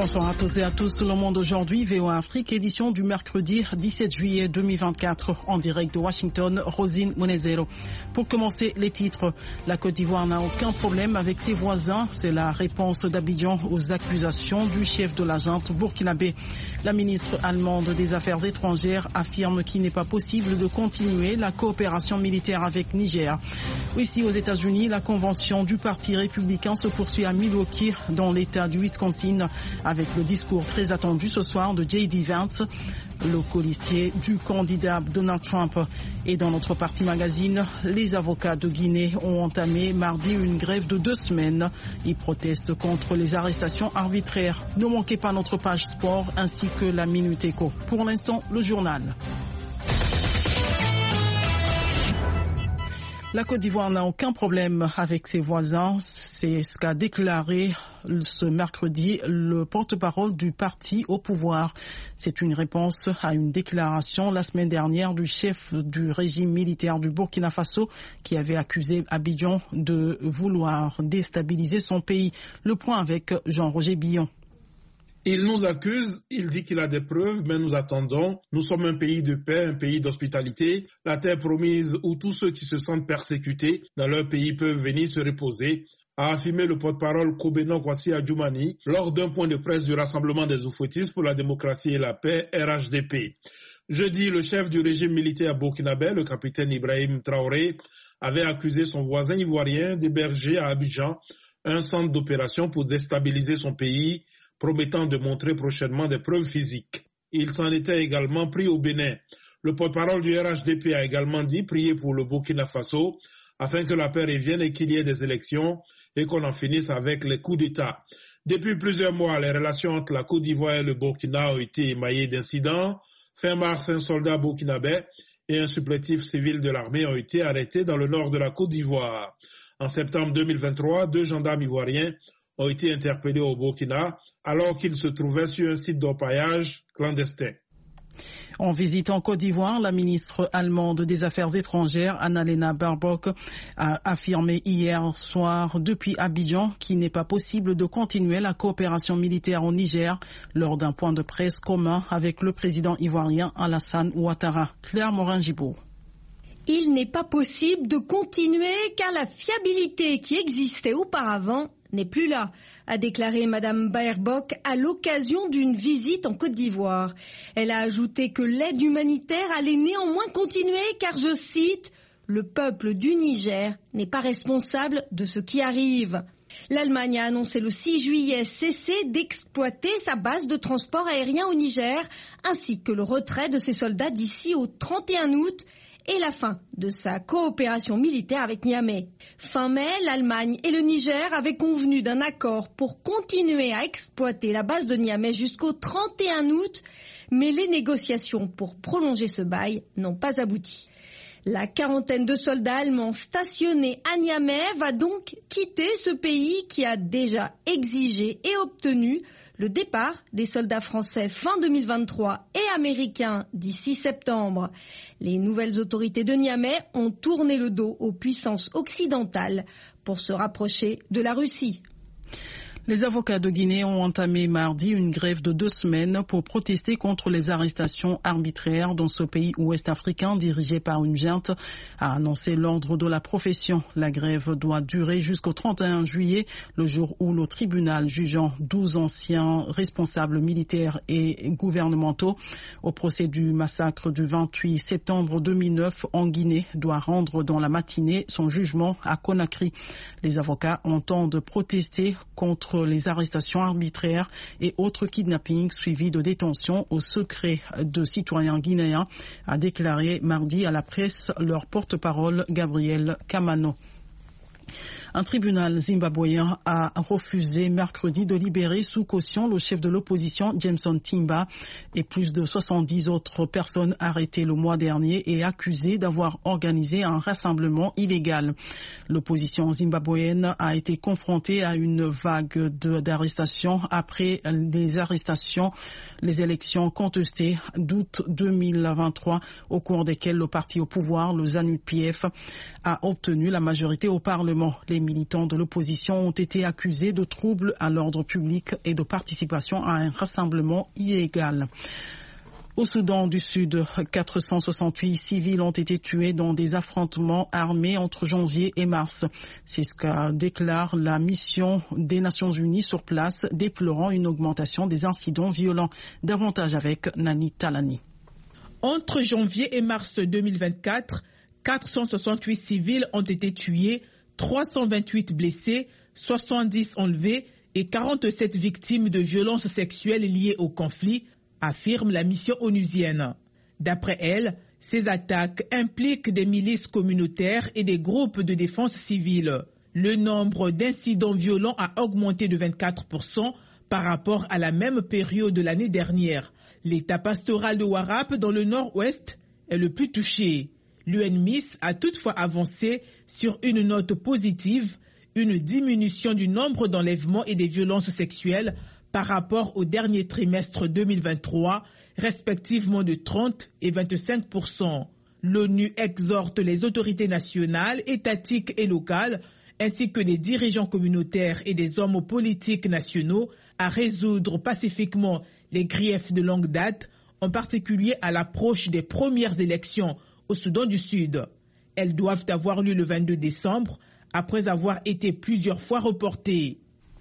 Bonsoir à toutes et à tous. Le Monde aujourd'hui, VOA Afrique, édition du mercredi 17 juillet 2024, en direct de Washington, Rosine Monezero. Pour commencer, les titres. La Côte d'Ivoire n'a aucun problème avec ses voisins. C'est la réponse d'Abidjan aux accusations du chef de la junte burkinabé. La ministre allemande des Affaires étrangères affirme qu'il n'est pas possible de continuer la coopération militaire avec Niger. Ici, aux États-Unis, la convention du Parti républicain se poursuit à Milwaukee, dans l'État du Wisconsin, avec le discours très attendu ce soir de J.D. Vance, le colistier du candidat Donald Trump. Et dans notre partie magazine, les avocats de Guinée ont entamé mardi une grève de 2 semaines. Ils protestent contre les arrestations arbitraires. Ne manquez pas notre page sport ainsi que la Minute Éco. Pour l'instant, le journal. La Côte d'Ivoire n'a aucun problème avec ses voisins. C'est ce qu'a déclaré ce mercredi le porte-parole du parti au pouvoir. C'est une réponse à une déclaration la semaine dernière du chef du régime militaire du Burkina Faso qui avait accusé Abidjan de vouloir déstabiliser son pays. Le point avec Jean-Roger Billon. Il nous accuse, il dit qu'il a des preuves, mais nous attendons. Nous sommes un pays de paix, un pays d'hospitalité, la terre promise où tous ceux qui se sentent persécutés dans leur pays peuvent venir se reposer, a affirmé le porte-parole Kobena Kwasi Adjoumani lors d'un point de presse du Rassemblement des Oufouettistes pour la démocratie et la paix, RHDP. Jeudi, le chef du régime militaire burkinabé, le capitaine Ibrahim Traoré, avait accusé son voisin ivoirien d'héberger à Abidjan un centre d'opération pour déstabiliser son pays, promettant de montrer prochainement des preuves physiques. Il s'en était également pris au Bénin. Le porte-parole du RHDP a également dit prier pour le Burkina Faso afin que la paix revienne et qu'il y ait des élections et qu'on en finisse avec les coups d'État. Depuis plusieurs mois, les relations entre la Côte d'Ivoire et le Burkina ont été émaillées d'incidents. Fin mars, un soldat burkinabé et un supplétif civil de l'armée ont été arrêtés dans le nord de la Côte d'Ivoire. En septembre 2023, 2 gendarmes ivoiriens ont été interpellés au Burkina alors qu'ils se trouvaient sur un site d'orpaillage clandestin. En visite en Côte d'Ivoire, la ministre allemande des Affaires étrangères, Annalena Baerbock, a affirmé hier soir depuis Abidjan qu'il n'est pas possible de continuer la coopération militaire au Niger lors d'un point de presse commun avec le président ivoirien Alassane Ouattara. Claire Morin-Gibault. Il n'est pas possible de continuer car la fiabilité qui existait auparavant n'est plus là, a déclaré Madame Baerbock à l'occasion d'une visite en Côte d'Ivoire. Elle a ajouté que l'aide humanitaire allait néanmoins continuer car, je cite, « Le peuple du Niger n'est pas responsable de ce qui arrive ». L'Allemagne a annoncé le 6 juillet cesser d'exploiter sa base de transport aérien au Niger, ainsi que le retrait de ses soldats d'ici au 31 août, et la fin de sa coopération militaire avec Niamey. Fin mai, l'Allemagne et le Niger avaient convenu d'un accord pour continuer à exploiter la base de Niamey jusqu'au 31 août, mais les négociations pour prolonger ce bail n'ont pas abouti. La quarantaine de soldats allemands stationnés à Niamey va donc quitter ce pays qui a déjà exigé et obtenu le départ des soldats français fin 2023 et américains d'ici septembre. Les nouvelles autorités de Niamey ont tourné le dos aux puissances occidentales pour se rapprocher de la Russie. Les avocats de Guinée ont entamé mardi une grève de 2 semaines pour protester contre les arrestations arbitraires dans ce pays ouest-africain dirigé par une junte, a annoncé l'ordre de la profession. La grève doit durer jusqu'au 31 juillet, le jour où le tribunal jugeant 12 anciens responsables militaires et gouvernementaux au procès du massacre du 28 septembre 2009 en Guinée doit rendre dans la matinée son jugement à Conakry. Les avocats entendent protester contre les arrestations arbitraires et autres kidnappings suivis de détentions au secret de citoyens guinéens, a déclaré mardi à la presse leur porte-parole Gabriel Kamano. Un tribunal zimbabwéen a refusé mercredi de libérer sous caution le chef de l'opposition Jameson Timba et plus de 70 autres personnes arrêtées le mois dernier et accusées d'avoir organisé un rassemblement illégal. L'opposition zimbabwéenne a été confrontée à une vague d'arrestations après les élections contestées d'août 2023 au cours desquelles le parti au pouvoir, le ZANU-PF, a obtenu la majorité au Parlement. Les militants de l'opposition ont été accusés de troubles à l'ordre public et de participation à un rassemblement illégal. Au Soudan du Sud, 468 civils ont été tués dans des affrontements armés entre janvier et mars. C'est ce qu'a déclaré la mission des Nations Unies sur place, déplorant une augmentation des incidents violents. Davantage avec Nani Talani. Entre janvier et mars 2024, 468 civils ont été tués, 328 blessés, 70 enlevés et 47 victimes de violences sexuelles liées au conflit, affirme la mission onusienne. D'après elle, ces attaques impliquent des milices communautaires et des groupes de défense civile. Le nombre d'incidents violents a augmenté de 24% par rapport à la même période de l'année dernière. L'État pastoral de Warrap dans le nord-ouest est le plus touché. L'UNMISS a toutefois avancé sur une note positive, une diminution du nombre d'enlèvements et des violences sexuelles par rapport au dernier trimestre 2023, respectivement de 30 et 25%. L'ONU exhorte les autorités nationales, étatiques et locales, ainsi que des dirigeants communautaires et des hommes politiques nationaux à résoudre pacifiquement les griefs de longue date, en particulier à l'approche des premières élections au Soudan du Sud. Elles doivent avoir lieu le 22 décembre, après avoir été plusieurs fois reportées.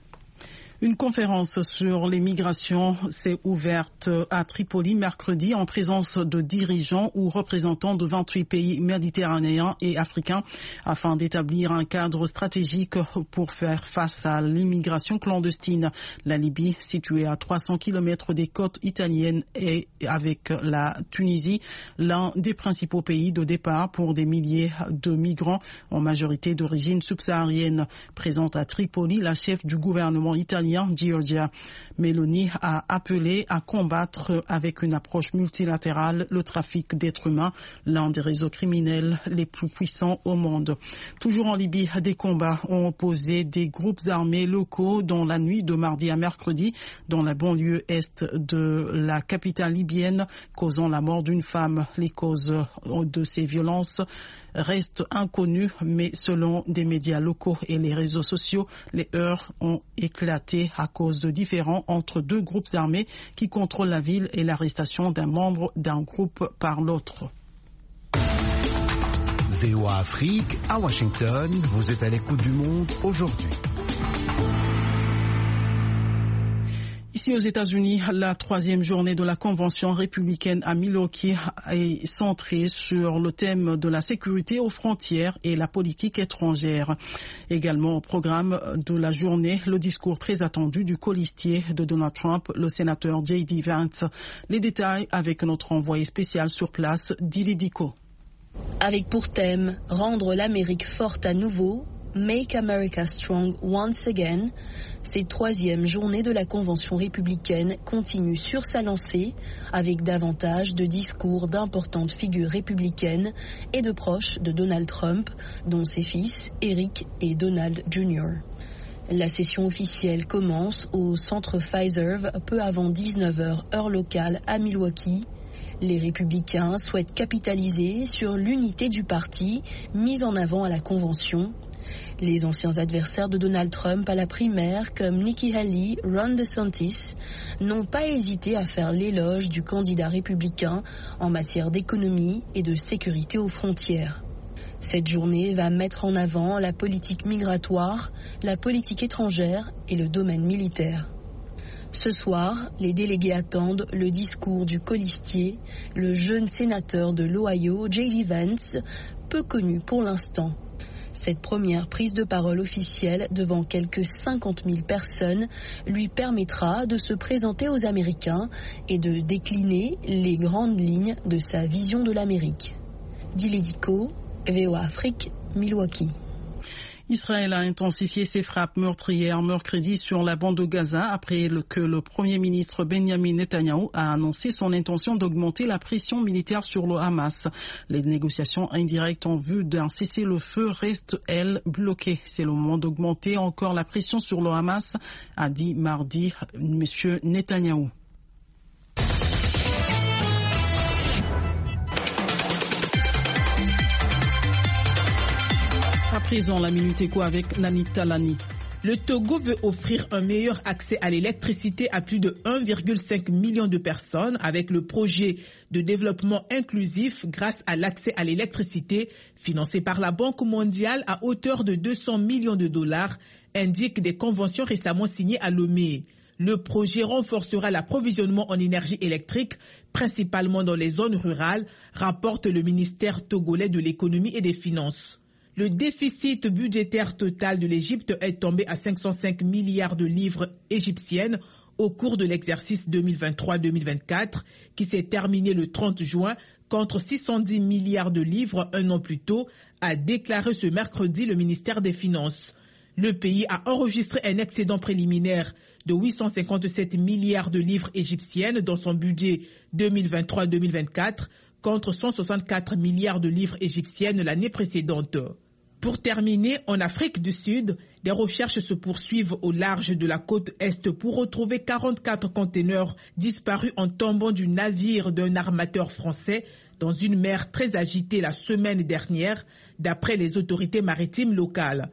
Une conférence sur les migrations s'est ouverte à Tripoli mercredi en présence de dirigeants ou représentants de 28 pays méditerranéens et africains afin d'établir un cadre stratégique pour faire face à l'immigration clandestine. La Libye, située à 300 km des côtes italiennes et avec la Tunisie, l'un des principaux pays de départ pour des milliers de migrants, en majorité d'origine subsaharienne. Présente à Tripoli, la chef du gouvernement italien Giorgia Meloni a appelé à combattre avec une approche multilatérale le trafic d'êtres humains, l'un des réseaux criminels les plus puissants au monde. Toujours en Libye, des combats ont opposé des groupes armés locaux dans la nuit de mardi à mercredi dans la banlieue est de la capitale libyenne, causant la mort d'une femme. Les causes de ces violences restent inconnues, mais selon des médias locaux et les réseaux sociaux, les heurts ont éclaté à cause de différends entre deux groupes armés qui contrôlent la ville et l'arrestation d'un membre d'un groupe par l'autre. VOA Afrique, à Washington, vous êtes à l'écoute du monde aujourd'hui. Ici aux États-Unis, la troisième journée de la Convention républicaine à Milwaukee est centrée sur le thème de la sécurité aux frontières et la politique étrangère. Également au programme de la journée, le discours très attendu du colistier de Donald Trump, le sénateur J.D. Vance. Les détails avec notre envoyé spécial sur place, Dili Diko. Avec pour thème « Rendre l'Amérique forte à nouveau », Make America Strong Once Again, cette troisième journée de la Convention républicaine continue sur sa lancée avec davantage de discours d'importantes figures républicaines et de proches de Donald Trump, dont ses fils Eric et Donald Jr. La session officielle commence au centre Pfizer peu avant 19h heure locale à Milwaukee. Les républicains souhaitent capitaliser sur l'unité du parti mise en avant à la Convention. Les anciens adversaires de Donald Trump à la primaire, comme Nikki Haley, Ron DeSantis, n'ont pas hésité à faire l'éloge du candidat républicain en matière d'économie et de sécurité aux frontières. Cette journée va mettre en avant la politique migratoire, la politique étrangère et le domaine militaire. Ce soir, les délégués attendent le discours du colistier, le jeune sénateur de l'Ohio, J.D. Vance, peu connu pour l'instant. Cette première prise de parole officielle devant quelques 50 000 personnes lui permettra de se présenter aux Américains et de décliner les grandes lignes de sa vision de l'Amérique. Dili Diko, VOA Afrique, Milwaukee. Israël a intensifié ses frappes meurtrières mercredi sur la bande de Gaza après que le Premier ministre Benjamin Netanyahou a annoncé son intention d'augmenter la pression militaire sur le Hamas. Les négociations indirectes en vue d'un cessez-le-feu restent, elles, bloquées. C'est le moment d'augmenter encore la pression sur le Hamas, a dit mardi M. Netanyahou. présent, la Minute Éco avec Nani Talani. Le Togo veut offrir un meilleur accès à l'électricité à plus de 1,5 million de personnes avec le projet de développement inclusif grâce à l'accès à l'électricité financé par la Banque mondiale à hauteur de 200 millions de dollars, indiquent des conventions récemment signées à Lomé. Le projet renforcera l'approvisionnement en énergie électrique, principalement dans les zones rurales, rapporte le ministère togolais de l'économie et des finances. Le déficit budgétaire total de l'Égypte est tombé à 505 milliards de livres égyptiennes au cours de l'exercice 2023-2024 qui s'est terminé le 30 juin contre 610 milliards de livres un an plus tôt, a déclaré ce mercredi le ministère des Finances. Le pays a enregistré un excédent préliminaire de 857 milliards de livres égyptiennes dans son budget 2023-2024 contre 164 milliards de livres égyptiennes l'année précédente. Pour terminer, en Afrique du Sud, des recherches se poursuivent au large de la côte Est pour retrouver 44 conteneurs disparus en tombant du navire d'un armateur français dans une mer très agitée la semaine dernière, d'après les autorités maritimes locales.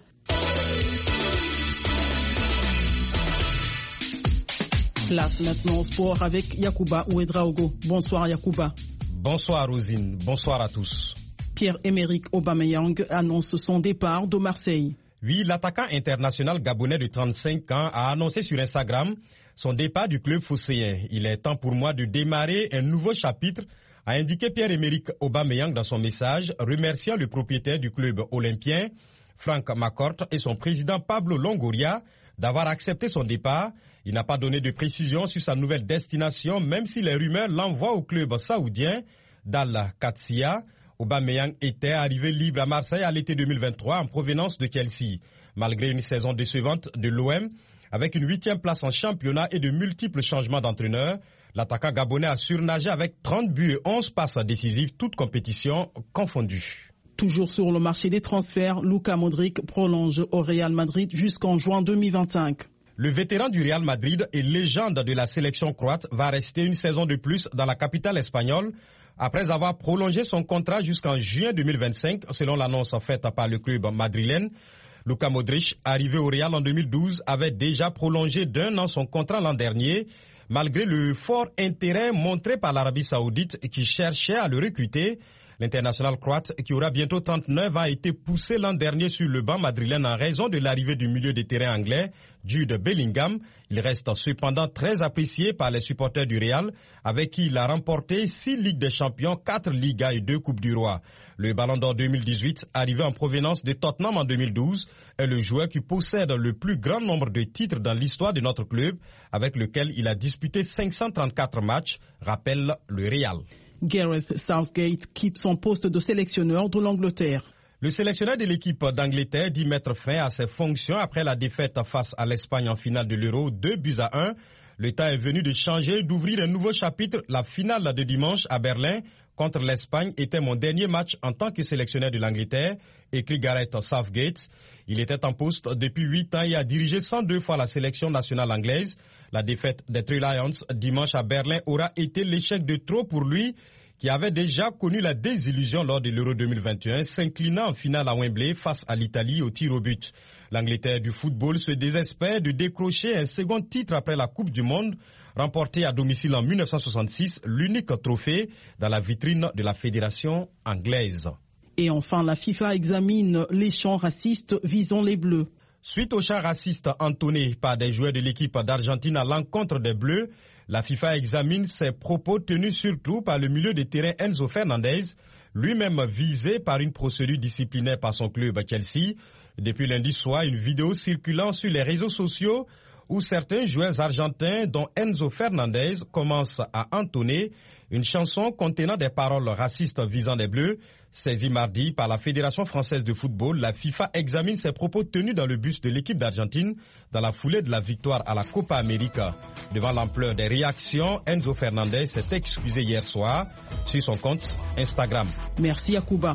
Place maintenant au sport avec Yacouba Ouedraogo. Bonsoir Yacouba. Bonsoir Rosine, bonsoir à tous. Pierre-Emerick Aubameyang annonce son départ de Marseille. Oui, l'attaquant international gabonais de 35 ans a annoncé sur Instagram son départ du club phocéen. Il est temps pour moi de démarrer un nouveau chapitre, a indiqué Pierre-Emerick Aubameyang dans son message, remerciant le propriétaire du club olympien, Franck Macorte, et son président Pablo Longoria d'avoir accepté son départ. Il n'a pas donné de précision sur sa nouvelle destination, même si les rumeurs l'envoient au club saoudien d'Al Qadsiya. Aubameyang était arrivé libre à Marseille à l'été 2023 en provenance de Chelsea. Malgré une saison décevante de l'OM, avec une 8e place en championnat et de multiples changements d'entraîneur, l'attaquant gabonais a surnagé avec 30 buts et 11 passes décisives, toutes compétitions confondues. Toujours sur le marché des transferts, Luka Modric prolonge au Real Madrid jusqu'en juin 2025. Le vétéran du Real Madrid et légende de la sélection croate va rester une saison de plus dans la capitale espagnole après avoir prolongé son contrat jusqu'en juin 2025, selon l'annonce faite par le club madrilène. Luka Modric, arrivé au Real en 2012, avait déjà prolongé d'1 an son contrat l'an dernier, malgré le fort intérêt montré par l'Arabie Saoudite qui cherchait à le recruter. L'international croate, qui aura bientôt 39 ans, a été poussé l'an dernier sur le banc madrilène en raison de l'arrivée du milieu de terrain anglais, Jude Bellingham. Il reste cependant très apprécié par les supporters du Real, avec qui il a remporté 6 Ligues des Champions, 4 Ligas et 2 Coupes du Roi. Le Ballon d'Or 2018, arrivé en provenance de Tottenham en 2012, est le joueur qui possède le plus grand nombre de titres dans l'histoire de notre club, avec lequel il a disputé 534 matchs, rappelle le Real. Gareth Southgate quitte son poste de sélectionneur de l'Angleterre. Le sélectionneur de l'équipe d'Angleterre dit mettre fin à ses fonctions après la défaite face à l'Espagne en finale de l'Euro, 2-1. Le temps est venu de changer et d'ouvrir un nouveau chapitre. La finale de dimanche à Berlin contre l'Espagne était mon dernier match en tant que sélectionneur de l'Angleterre, écrit Gareth Southgate. Il était en poste depuis 8 ans et a dirigé 102 fois la sélection nationale anglaise. La défaite des Three Lions dimanche à Berlin aura été l'échec de trop pour lui, qui avait déjà connu la désillusion lors de l'Euro 2021, s'inclinant en finale à Wembley face à l'Italie au tir au but. L'Angleterre du football se désespère de décrocher un second titre après la Coupe du Monde, remportée à domicile en 1966, l'unique trophée dans la vitrine de la fédération anglaise. Et enfin, la FIFA examine les chants racistes visant les Bleus. Suite aux chants racistes entonnés par des joueurs de l'équipe d'Argentine à l'encontre des Bleus, la FIFA examine ces propos tenus surtout par le milieu de terrain Enzo Fernandez, lui-même visé par une procédure disciplinaire par son club Chelsea. Depuis lundi soir, une vidéo circulant sur les réseaux sociaux où certains joueurs argentins, dont Enzo Fernandez, commencent à entonner une chanson contenant des paroles racistes visant les Bleus. Saisie mardi par la Fédération française de football, la FIFA examine ces propos tenus dans le bus de l'équipe d'Argentine dans la foulée de la victoire à la Copa América. Devant l'ampleur des réactions, Enzo Fernandez s'est excusé hier soir sur son compte Instagram. Merci Yacouba.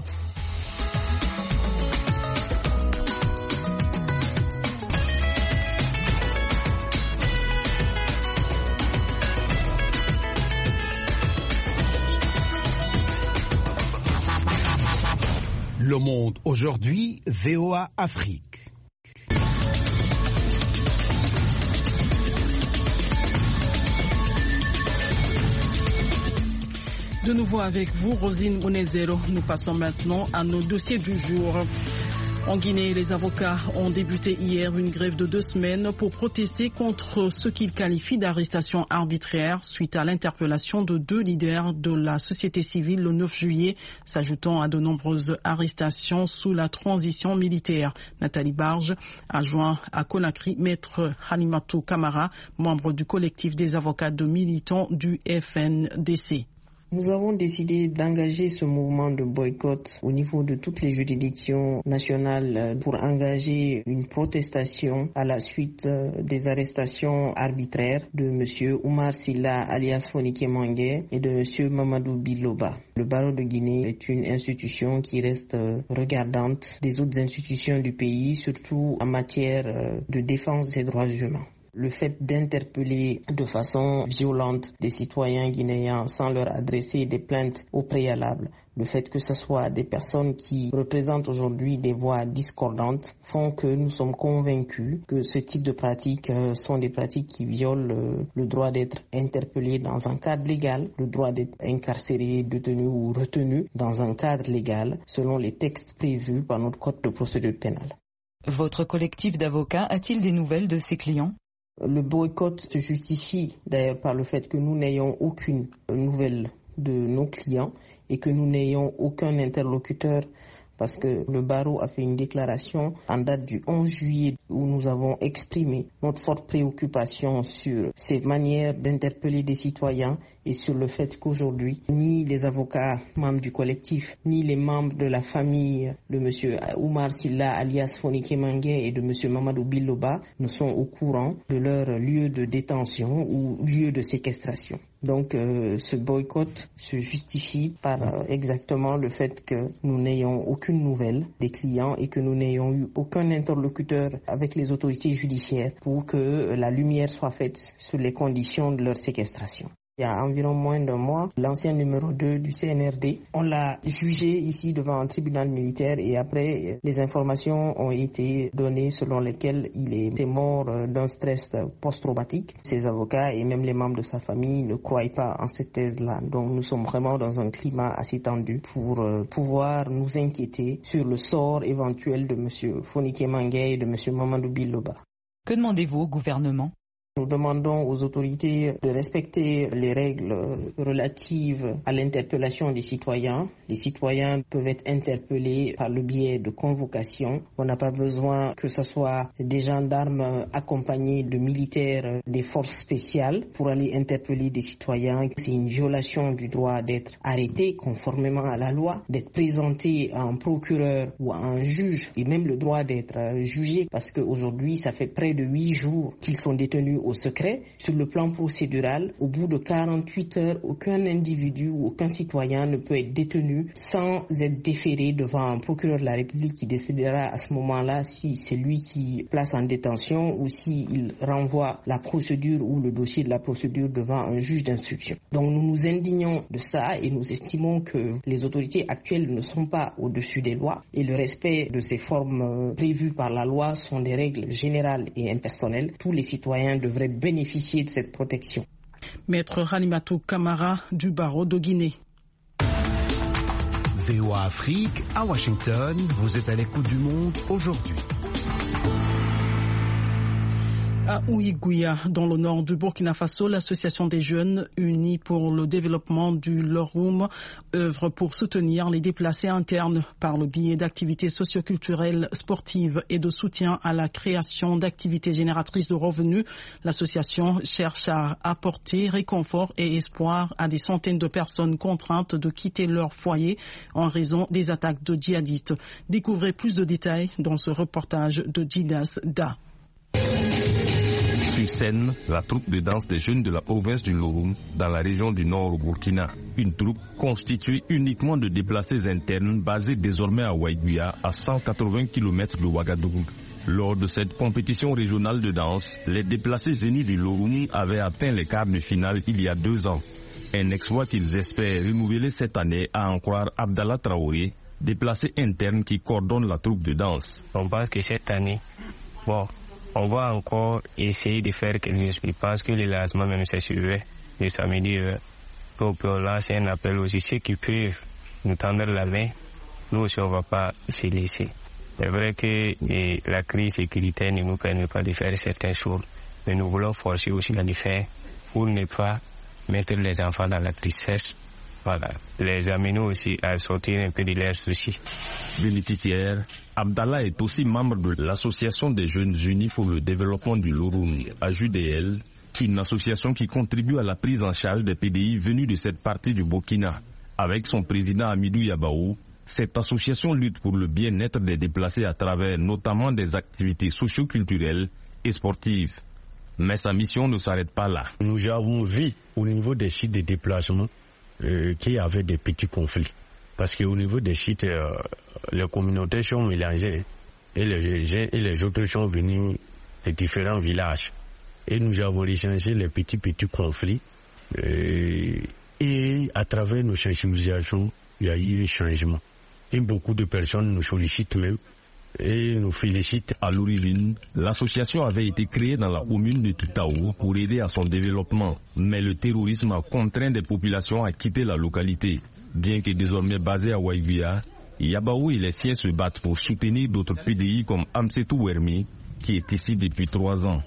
Le Monde aujourd'hui, VOA Afrique. De nouveau avec vous, Rosine Onezero. Nous passons maintenant à nos dossiers du jour. En Guinée, les avocats ont débuté hier une grève de 2 semaines pour protester contre ce qu'ils qualifient d'arrestation arbitraire suite à l'interpellation de 2 leaders de la société civile le 9 juillet, s'ajoutant à de nombreuses arrestations sous la transition militaire. Nathalie Barge a joint à Conakry Maître Halimatou Kamara, membre du collectif des avocats de militants du FNDC. Nous avons décidé d'engager ce mouvement de boycott au niveau de toutes les juridictions nationales pour engager une protestation à la suite des arrestations arbitraires de M. Oumar Silla alias Fonike Mangué et de M. Mamadou Biloba. Le barreau de Guinée est une institution qui reste regardante des autres institutions du pays, surtout en matière de défense des droits humains. Le fait d'interpeller de façon violente des citoyens guinéens sans leur adresser des plaintes au préalable, le fait que ce soit des personnes qui représentent aujourd'hui des voix discordantes font que nous sommes convaincus que ce type de pratiques sont des pratiques qui violent le droit d'être interpellé dans un cadre légal, le droit d'être incarcéré, détenu ou retenu dans un cadre légal selon les textes prévus par notre code de procédure pénale. Votre collectif d'avocats a-t-il des nouvelles de ses clients ? Le boycott se justifie d'ailleurs par le fait que nous n'ayons aucune nouvelle de nos clients et que nous n'ayons aucun interlocuteur parce que le barreau a fait une déclaration en date du 11 juillet où nous avons exprimé notre forte préoccupation sur ces manières d'interpeller des citoyens et sur le fait qu'aujourd'hui, ni les avocats membres du collectif, ni les membres de la famille de M. Oumar Silla alias Fonike Mangué et de M. Mamadou Biloba ne sont au courant de leur lieu de détention ou lieu de séquestration. Donc ce boycott se justifie par exactement le fait que nous n'ayons aucune nouvelle des clients et que nous n'ayons eu aucun interlocuteur avec les autorités judiciaires pour que la lumière soit faite sur les conditions de leur séquestration. Il y a environ moins d'un mois, l'ancien numéro 2 du CNRD, on l'a jugé ici devant un tribunal militaire et après, les informations ont été données selon lesquelles il était mort d'un stress post-traumatique. Ses avocats et même les membres de sa famille ne croient pas en cette thèse-là. Donc nous sommes vraiment dans un climat assez tendu pour pouvoir nous inquiéter sur le sort éventuel de M. Fonike Mangué et de M. Mamadou Biloba. Que demandez-vous au gouvernement ? Nous demandons aux autorités de respecter les règles relatives à l'interpellation des citoyens. Les citoyens peuvent être interpellés par le biais de convocation. On n'a pas besoin que ce soit des gendarmes accompagnés de militaires des forces spéciales pour aller interpeller des citoyens. C'est une violation du droit d'être arrêté conformément à la loi, d'être présenté à un procureur ou à un juge et même le droit d'être jugé parce qu'aujourd'hui, ça fait près de 8 jours qu'ils sont détenus au secret. Sur le plan procédural, au bout de 48 heures, aucun individu ou aucun citoyen ne peut être détenu sans être déféré devant un procureur de la République qui décidera à ce moment-là si c'est lui qui place en détention ou s'il renvoie la procédure ou le dossier de la procédure devant un juge d'instruction. Donc nous nous indignons de ça et nous estimons que les autorités actuelles ne sont pas au-dessus des lois et le respect de ces formes prévues par la loi sont des règles générales et impersonnelles. Tous les citoyens devraient bénéficier de cette protection. Maître Halimatou Kamara du barreau de Guinée. VOA Afrique, à Washington, vous êtes à l'écoute du monde aujourd'hui. À Ouigouya, dans le nord du Burkina Faso, l'association des jeunes unis pour le développement du Loroum œuvre pour soutenir les déplacés internes par le biais d'activités socioculturelles, sportives et de soutien à la création d'activités génératrices de revenus. L'association cherche à apporter réconfort et espoir à des centaines de personnes contraintes de quitter leur foyer en raison des attaques de djihadistes. Découvrez plus de détails dans ce reportage de Didas Da. Sur scène, la troupe de danse des jeunes de la province du Loroum, dans la région du nord au Burkina. Une troupe constituée uniquement de déplacés internes basés désormais à Ouigouya, à 180 km de Ouagadougou. Lors de cette compétition régionale de danse, les déplacés venus du Loroum avaient atteint les quarts de finale il y a 2 ans. Un exploit qu'ils espèrent renouveler cette année, à en croire Abdallah Traoré, déplacés internes qui coordonnent la troupe de danse. On pense que cette année, on va encore essayer de faire quelque chose. Je pense que le lancement même c'est sur le samedi. Pour lancer un appel aussi, ceux qui peuvent nous tendre la main, nous aussi on ne va pas se laisser. C'est vrai que la crise sécuritaire ne nous permet pas de faire certaines choses, mais nous voulons forcer aussi la faire pour ne pas mettre les enfants dans la tristesse. Voilà, les amener aussi à sortir un peu de leurs soucis. Bénéficiaire, Abdallah est aussi membre de l'Association des Jeunes Unis pour le développement du Loroum, AJDL, une association qui contribue à la prise en charge des PDI venus de cette partie du Burkina. Avec son président Hamidou Yabaou, cette association lutte pour le bien-être des déplacés à travers notamment des activités socio-culturelles et sportives. Mais sa mission ne s'arrête pas là. Nous avons vu au niveau des sites de déplacement qu'il y avait des petits conflits. Parce qu'au niveau des sites, les communautés sont mélangées et les autres sont venus de différents villages. Et nous avons recensé les petits conflits. Et à travers nos sensibilisations, il y a eu un changement. Et beaucoup de personnes nous sollicitent même et nous félicitent. À l'origine, l'association avait été créée dans la commune de Tutao pour aider à son développement. Mais le terrorisme a contraint des populations à quitter la localité. Bien que désormais basée à Waiguia, Yabaou et les siens se battent pour soutenir d'autres PDI comme Amsetou Wermi, qui est ici depuis 3 ans.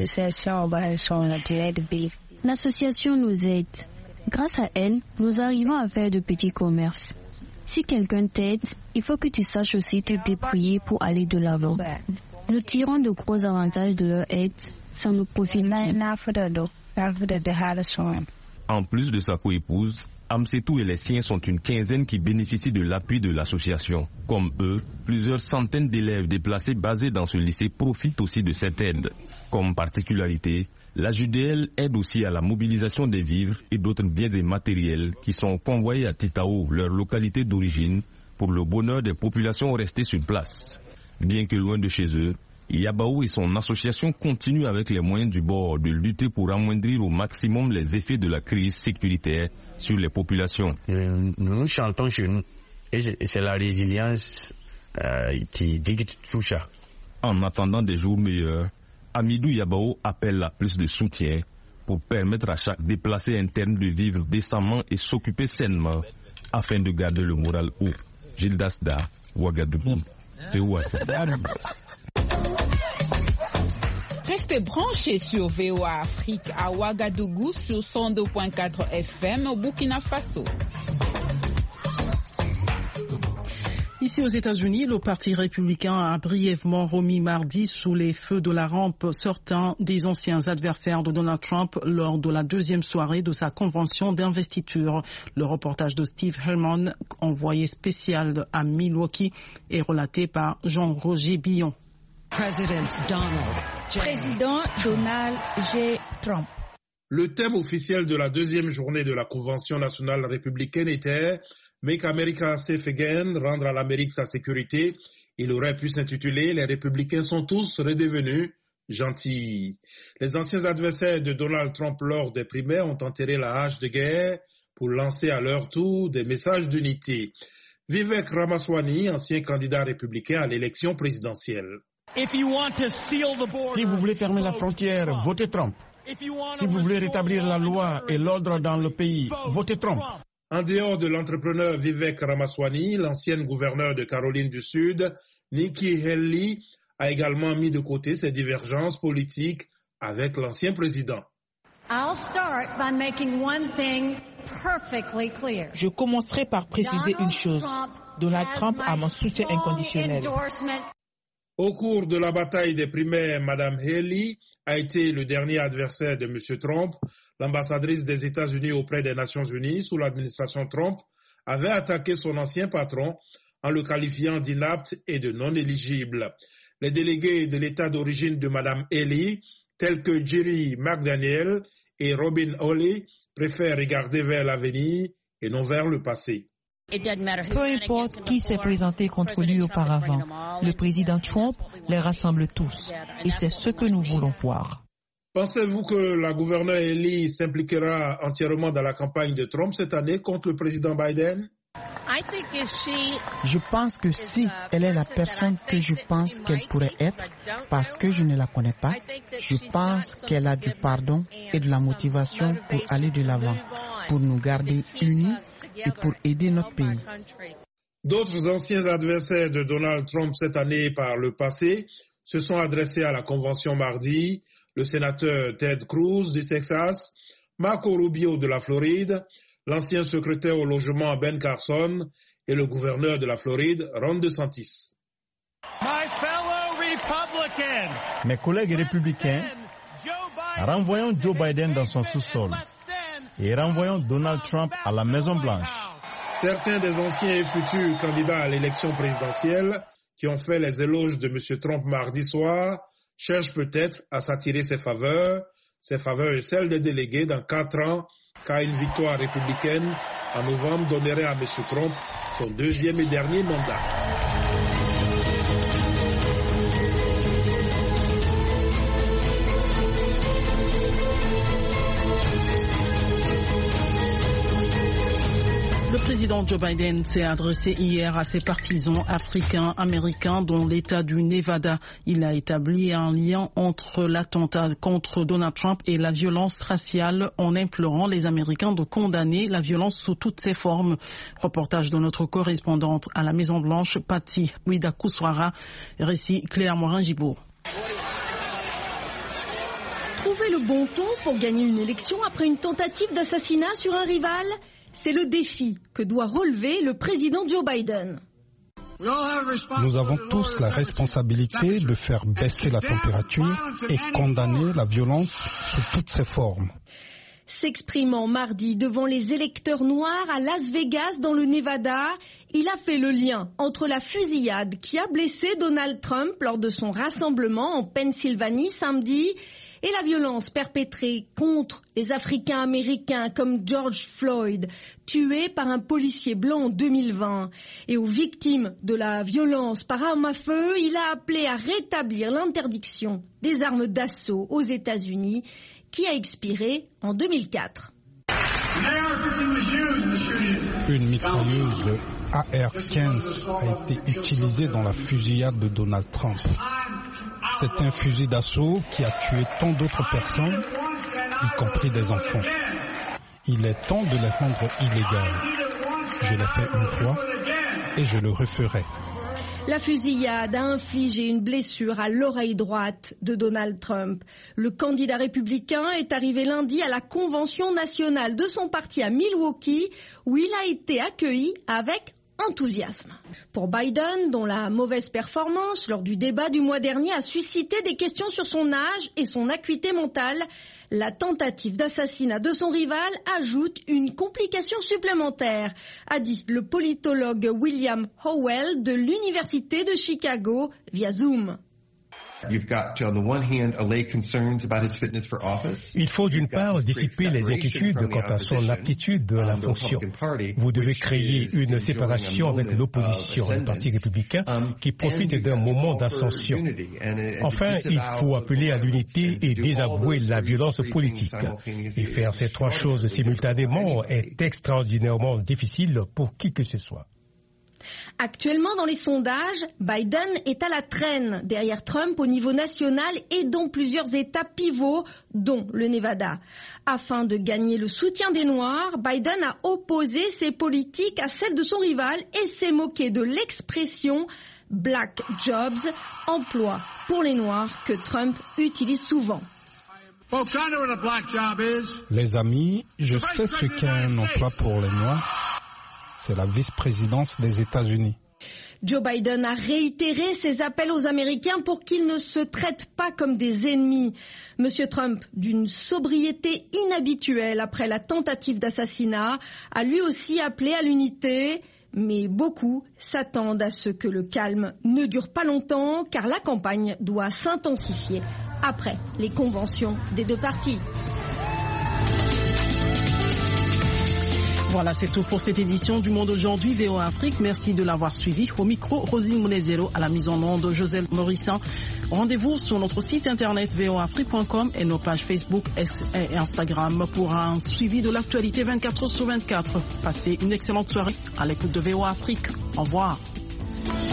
L'association nous aide. Grâce à elle, nous arrivons à faire de petits commerces. Si quelqu'un t'aide, il faut que tu saches aussi te débrouiller pour aller de l'avant. Nous tirons de gros avantages de leur aide, ça nous profite bien. En plus de sa coépouse, Amsetou et les siens sont une quinzaine qui bénéficient de l'appui de l'association. Comme eux, plusieurs centaines d'élèves déplacés basés dans ce lycée profitent aussi de cette aide. Comme particularité, la JDL aide aussi à la mobilisation des vivres et d'autres biens et matériels qui sont convoyés à Titao, leur localité d'origine, pour le bonheur des populations restées sur place. Bien que loin de chez eux, Yabaou et son association continuent avec les moyens du bord de lutter pour amoindrir au maximum les effets de la crise sécuritaire sur les populations. Nous chantons chez nous et c'est la résilience qui dicte tout ça. En attendant des jours meilleurs, Hamidou Yabaou appelle à plus de soutien pour permettre à chaque déplacé interne de vivre décemment et s'occuper sainement afin de garder le moral haut. Gilles Dasda, Ouagadougou. Restez branchés sur VOA Afrique à Ouagadougou sur 102.4 FM au Burkina Faso. Ici aux États-Unis, le Parti républicain a brièvement remis mardi sous les feux de la rampe certains des anciens adversaires de Donald Trump lors de la deuxième soirée de sa convention d'investiture. Le reportage de Steve Herman, envoyé spécial à Milwaukee, est relaté par Jean-Roger Billon. Président Donald J. Trump. Le thème officiel de la deuxième journée de la Convention nationale républicaine était « Make America Safe Again », rendre à l'Amérique sa sécurité. Il aurait pu s'intituler « Les républicains sont tous redevenus gentils ». Les anciens adversaires de Donald Trump lors des primaires ont enterré la hache de guerre pour lancer à leur tour des messages d'unité. Vivek Ramaswamy, ancien candidat républicain à l'élection présidentielle. Si vous voulez fermer la frontière, votez Trump. Si vous voulez rétablir la loi et l'ordre dans le pays, votez Trump. En dehors de l'entrepreneur Vivek Ramaswamy, l'ancienne gouverneure de Caroline du Sud, Nikki Haley, a également mis de côté ses divergences politiques avec l'ancien président. Je commencerai par préciser une chose. Donald Trump a mon soutien inconditionnel. Au cours de la bataille des primaires, Mme Haley a été le dernier adversaire de M. Trump. L'ambassadrice des États-Unis auprès des Nations Unies sous l'administration Trump avait attaqué son ancien patron en le qualifiant d'inapte et de non éligible. Les délégués de l'État d'origine de Mme Haley, tels que Jerry McDaniel et Robin Hawley, préfèrent regarder vers l'avenir et non vers le passé. Peu importe qui s'est présenté contre lui auparavant, le président Trump les rassemble tous. Et c'est ce que nous voulons voir. Pensez-vous que la gouverneure Haley s'impliquera entièrement dans la campagne de Trump cette année contre le président Biden? Je pense que si elle est la personne que je pense qu'elle pourrait être, parce que je ne la connais pas, je pense qu'elle a du pardon et de la motivation pour aller de l'avant, pour nous garder unis et pour aider notre pays. D'autres anciens adversaires de Donald Trump cette année par le passé se sont adressés à la convention mardi, le sénateur Ted Cruz du Texas, Marco Rubio de la Floride, l'ancien secrétaire au logement Ben Carson et le gouverneur de la Floride, Ron DeSantis. Mes collègues républicains, renvoyons Joe Biden dans son sous-sol et renvoyons Donald Trump à la Maison-Blanche. Certains des anciens et futurs candidats à l'élection présidentielle qui ont fait les éloges de M. Trump mardi soir cherchent peut-être à s'attirer ses faveurs et celles des délégués dans 4 ans, car une victoire républicaine en novembre donnerait à M. Trump son 2e et dernier mandat. Le président Joe Biden s'est adressé hier à ses partisans africains-américains dont l'État du Nevada. Il a établi un lien entre l'attentat contre Donald Trump et la violence raciale en implorant les Américains de condamner la violence sous toutes ses formes. Reportage de notre correspondante à la Maison-Blanche, Patty Ouida-Kouswara, récit Claire Morin-Gibault. Trouver le bon ton pour gagner une élection après une tentative d'assassinat sur un rival ? C'est le défi que doit relever le président Joe Biden. Nous avons tous la responsabilité de faire baisser la température et condamner la violence sous toutes ses formes. S'exprimant mardi devant les électeurs noirs à Las Vegas dans le Nevada, il a fait le lien entre la fusillade qui a blessé Donald Trump lors de son rassemblement en Pennsylvanie samedi et la violence perpétrée contre les Africains-Américains comme George Floyd, tué par un policier blanc en 2020. Et aux victimes de la violence par arme à feu, il a appelé à rétablir l'interdiction des armes d'assaut aux États-Unis qui a expiré en 2004. Une mitrailleuse AR-15 a été utilisée dans la fusillade de Donald Trump. C'est un fusil d'assaut qui a tué tant d'autres personnes, y compris des enfants. Il est temps de les rendre illégales. Je l'ai fait une fois et je le referai. La fusillade a infligé une blessure à l'oreille droite de Donald Trump. Le candidat républicain est arrivé lundi à la convention nationale de son parti à Milwaukee, où il a été accueilli avec enthousiasme. Pour Biden, dont la mauvaise performance lors du débat du mois dernier a suscité des questions sur son âge et son acuité mentale, la tentative d'assassinat de son rival ajoute une complication supplémentaire, a dit le politologue William Howell de l'Université de Chicago via Zoom. Il faut d'une part dissiper les inquiétudes quant à son aptitude à la fonction. Vous devez créer une séparation avec l'opposition, le Parti républicain, qui profite d'un moment d'ascension. Enfin, il faut appeler à l'unité et désavouer la violence politique. Et faire ces 3 choses simultanément est extraordinairement difficile pour qui que ce soit. Actuellement, dans les sondages, Biden est à la traîne derrière Trump au niveau national et dans plusieurs États pivots, dont le Nevada. Afin de gagner le soutien des Noirs, Biden a opposé ses politiques à celles de son rival et s'est moqué de l'expression « Black Jobs », emploi pour les Noirs que Trump utilise souvent. Les amis, je sais ce qu'est un emploi pour les Noirs. C'est la vice-présidence des États-Unis. Joe Biden a réitéré ses appels aux Américains pour qu'ils ne se traitent pas comme des ennemis. Monsieur Trump, d'une sobriété inhabituelle après la tentative d'assassinat, a lui aussi appelé à l'unité. Mais beaucoup s'attendent à ce que le calme ne dure pas longtemps, car la campagne doit s'intensifier après les conventions des 2 partis. Voilà, c'est tout pour cette édition du Monde aujourd'hui, VOA Afrique. Merci de l'avoir suivi. Au micro, Rosine Mounezero, à la mise en onde, Joseph Morissin. Rendez-vous sur notre site internet voafrique.com et nos pages Facebook et Instagram pour un suivi de l'actualité 24h sur 24. Passez une excellente soirée à l'écoute de VOA Afrique. Au revoir.